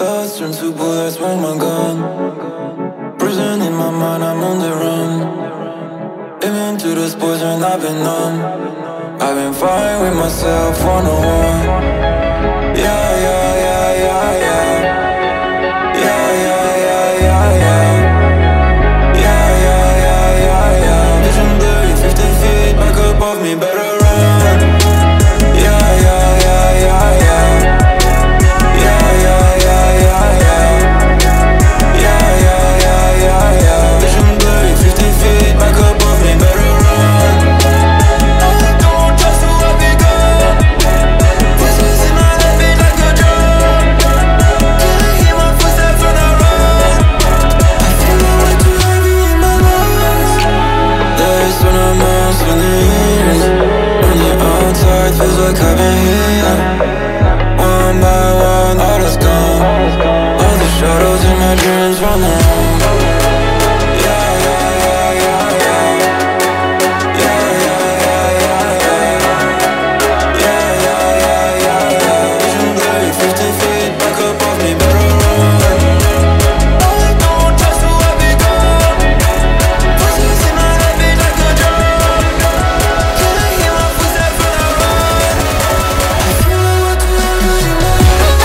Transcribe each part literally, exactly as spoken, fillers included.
thoughts turn to bullets when my gun. Prison in my mind, I'm on the run. Aiming to this poison, I've been numb. I've been fighting with myself one on one. Yeah, yeah, yeah, yeah, yeah. Yeah, yeah, yeah, yeah, yeah. Yeah, yeah, yeah, yeah, yeah. Vision blurry, fifty feet back above me, better run. Yeah, yeah, yeah, yeah, yeah. Yeah, yeah, yeah, yeah, yeah. Yeah, yeah, yeah, yeah, yeah. Vision blurry, fifty feet back above me, better run. I don't trust who I become. Voices in my head beat like a drum. Can't hear my footsteps when I run. I feel my weight too heavy in my lungs. Days when I'm lost in the years. On the outside feels like I've been here. One by one, all is gone. All the shadows in my dreams run around. Yeah, yeah, yeah, yeah, yeah. Yeah, yeah, yeah, yeah, yeah. Yeah, yeah, yeah, yeah, yeah. Vision blurry, fifty feet back above me, better run. I don't trust who I become. Voices in my head beat like a drum. Can't hear my footsteps when I run. I feel like we're too heavy in my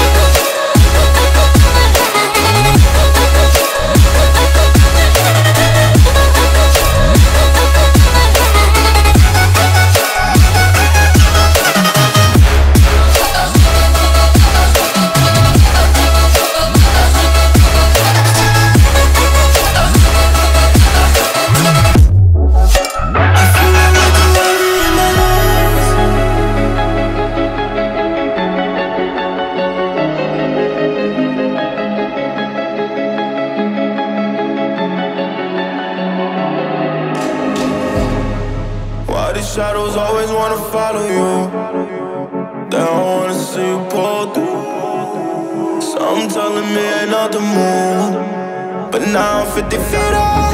Why these shadows always wanna follow you? They don't wanna see you pull through. Some telling me ain't not the moon, but now I'm fifty feet up.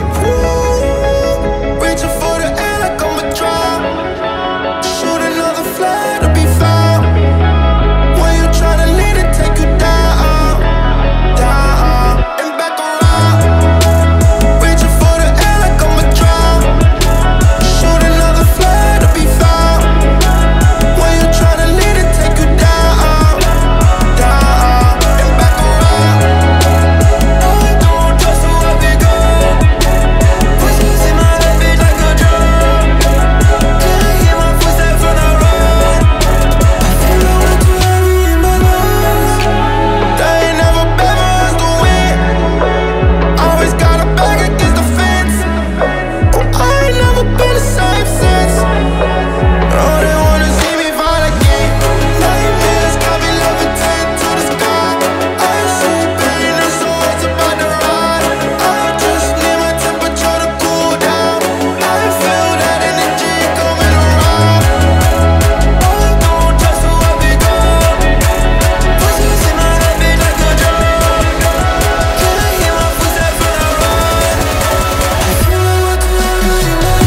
Ooh, reaching for the air like I'm a drop. Shoot another flag to be found. When you try to lead it, take you down, down, and back around. Reaching for the air like I'm a drop. Shoot another flag to be found. When you try to lead it, take you down, down, and back around. I don't trust who I become. Voices in my head beat like a drum. Can't hear my footsteps when I run. I feel like we're too heavy in my lungs. They ain't never bet for us to win. Always got a back against the fence. Oh, I ain't never been the same since. Oh, they wanna see me fall again. Nightmares got me levitating to the sky. I ain't sleeping, the soul's about to rise. I just need my temperature to cool down. I feel that energy coming around. I don't trust who I become. Voices in my head beat like a drum. Can't hear my footsteps when I run. I feel like we're too heavy in my